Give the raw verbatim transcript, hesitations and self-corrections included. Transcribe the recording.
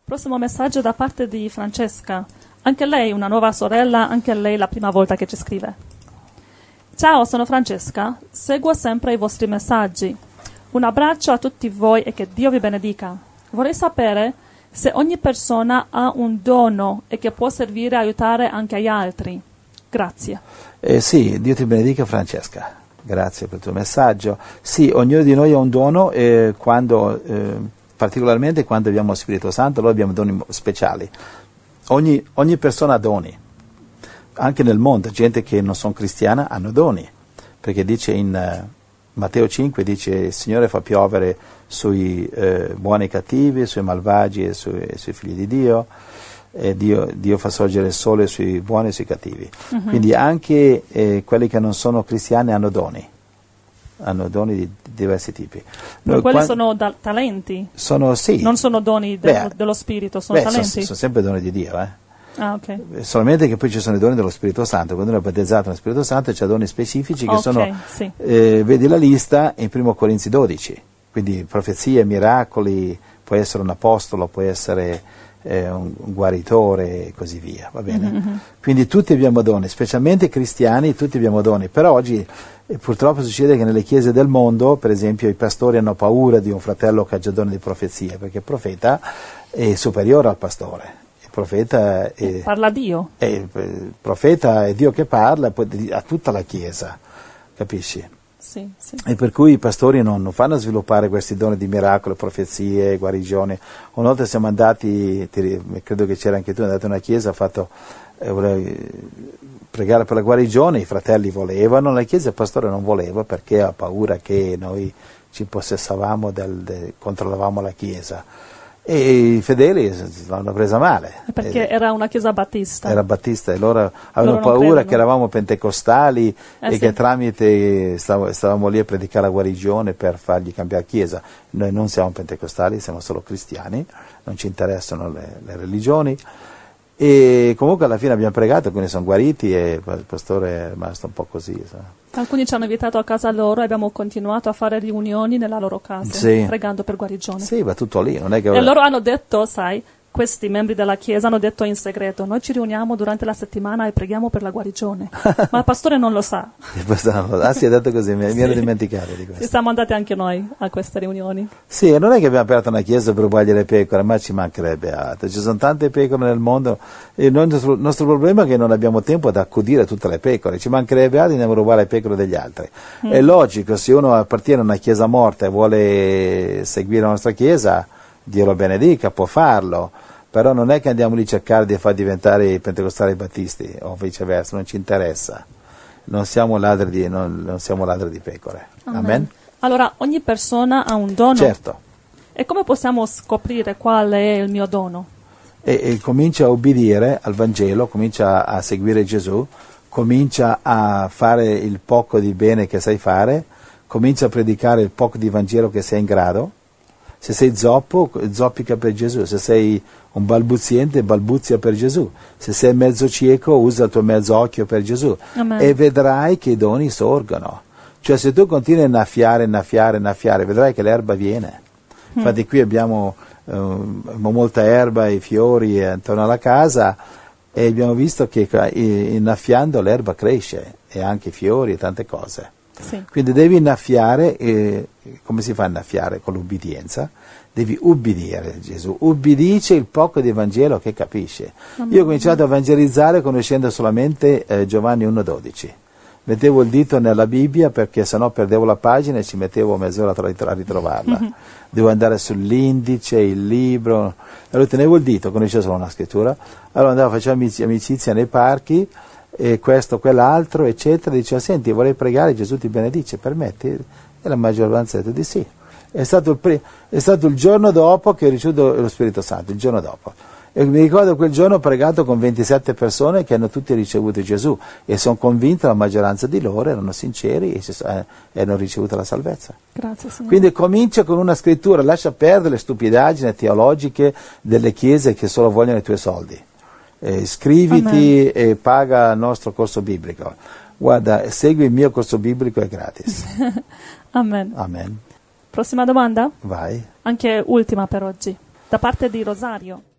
Prossimo messaggio da parte di Francesca. Anche lei una nuova sorella, anche lei la prima volta che ci scrive. Ciao, sono Francesca. Seguo sempre i vostri messaggi. Un abbraccio a tutti voi e che Dio vi benedica. Vorrei sapere se ogni persona ha un dono e che può servire a aiutare anche gli altri. Grazie. Eh, sì, Dio ti benedica Francesca. Grazie per il tuo messaggio. Sì, ognuno di noi ha un dono e quando... Eh, particolarmente quando abbiamo lo Spirito Santo, noi abbiamo doni speciali. Ogni, ogni persona ha doni, anche nel mondo, gente che non sono cristiana hanno doni, perché dice in uh, Matteo cinque, dice il Signore fa piovere sui eh, buoni e cattivi, sui malvagi e sui, sui figli di Dio, e Dio, Dio fa sorgere il sole sui buoni e sui cattivi. Uh-huh. Quindi anche eh, quelli che non sono cristiani hanno doni. hanno doni di diversi tipi. Ma quelli quando, sono da, talenti? Sono, sì. Non sono doni de, beh, dello Spirito, sono beh, talenti? Sono, sono sempre doni di Dio, eh. Ah, okay. Solamente che poi ci sono i doni dello Spirito Santo. Quando uno è battezzato nello Spirito Santo c'è doni specifici che okay, sono, sì. eh, vedi la lista in primo Corinzi dodici, quindi profezie, miracoli, può essere un apostolo, può essere eh, un, un guaritore e così via, va bene? Mm-hmm. Quindi tutti abbiamo doni, specialmente cristiani, tutti abbiamo doni, però oggi e purtroppo succede che nelle chiese del mondo, per esempio, i pastori hanno paura di un fratello che ha già dono di profezia, perché il profeta è superiore al pastore. Il profeta è, parla a Dio. È, il profeta è Dio che parla a tutta la chiesa, capisci? Sì, sì. E per cui i pastori non, non fanno sviluppare questi doni di miracolo, profezie, guarigioni. Una volta siamo andati, ti, credo che c'era anche tu, andate in una chiesa, ha fatto... Eh, pregare per la guarigione, i fratelli volevano, la chiesa il pastore non voleva perché ha paura che noi ci possessavamo, del, de, controllavamo la chiesa. E i fedeli l'hanno presa male. Perché eh, era una chiesa battista. Era battista e loro avevano loro paura che eravamo pentecostali eh, e sì. che tramite stav- stavamo lì a predicare la guarigione per fargli cambiare chiesa. Noi non siamo pentecostali, siamo solo cristiani, non ci interessano le, le religioni. E comunque alla fine abbiamo pregato, quindi sono guariti e il pastore è rimasto un po' così. So. Alcuni ci hanno invitato a casa loro e abbiamo continuato a fare riunioni nella loro casa, sì. pregando per guarigione. Sì, va tutto lì. Non è che e loro hanno detto, sai, questi membri della chiesa hanno detto in segreto, noi ci riuniamo durante la settimana e preghiamo per la guarigione, ma il pastore non lo sa. Il pastore non lo sa. Ah sì, ha detto così, mi, sì. mi ero dimenticato di questo. Ci siamo andati anche noi a queste riunioni. Sì, non è che abbiamo aperto una chiesa per rubargli le pecore, ma ci mancherebbe altro. Ci sono tante pecore nel mondo e noi, il nostro, il nostro problema è che non abbiamo tempo ad accudire tutte le pecore, ci mancherebbe altro, andiamo a rubare le pecore degli altri. Mm. È logico, se uno appartiene a una chiesa morta e vuole seguire la nostra chiesa, Dio lo benedica, può farlo, però non è che andiamo lì a cercare di far diventare i pentecostali battisti o viceversa, non ci interessa, non siamo ladri di, non, non siamo ladri di pecore. Amen. Amen. Allora ogni persona ha un dono. Certo. E come possiamo scoprire qual è il mio dono? E, e comincia a obbedire al Vangelo, comincia a seguire Gesù, comincia a fare il poco di bene che sai fare, comincia a predicare il poco di Vangelo che sei in grado. Se sei zoppo, zoppica per Gesù. Se sei un balbuziente, balbuzia per Gesù. Se sei mezzo cieco, usa il tuo mezzo occhio per Gesù. Amen. E vedrai che i doni sorgono. Cioè se tu continui a innaffiare, innaffiare, innaffiare, vedrai che l'erba viene. Mm. Infatti qui abbiamo, um, molta erba e fiori intorno alla casa e abbiamo visto che innaffiando l'erba cresce e anche fiori e tante cose. Sì. Quindi devi innaffiare, eh, come si fa a innaffiare? Con l'ubbidienza, devi ubbidire Gesù, ubbidice il poco di Vangelo che capisce. Amen. Io ho cominciato a evangelizzare conoscendo solamente eh, Giovanni uno dodici, mettevo il dito nella Bibbia perché sennò perdevo la pagina e ci mettevo mezz'ora a ritrovarla, mm-hmm. devo andare sull'indice, il libro, allora tenevo il dito, conoscevo solo una scrittura, allora andavo, facevo amici, amicizia nei parchi, e questo, quell'altro, eccetera, diceva, senti, vorrei pregare, Gesù ti benedice, permetti? E la maggioranza ha detto di sì. È stato, il pre- è stato il giorno dopo che ho ricevuto lo Spirito Santo, il giorno dopo. E mi ricordo quel giorno ho pregato con ventisette persone che hanno tutti ricevuto Gesù e sono convinto la maggioranza di loro erano sinceri e, eh, e hanno ricevuto la salvezza. Grazie, Signore. Quindi comincia con una scrittura, lascia perdere le stupidaggini teologiche delle chiese che solo vogliono i tuoi soldi. Eh, iscriviti Amen. E paga il nostro corso biblico. Guarda, segui il mio corso biblico, è gratis. Amen. Amen. Prossima domanda? Vai. Anche ultima per oggi. Da parte di Rosario.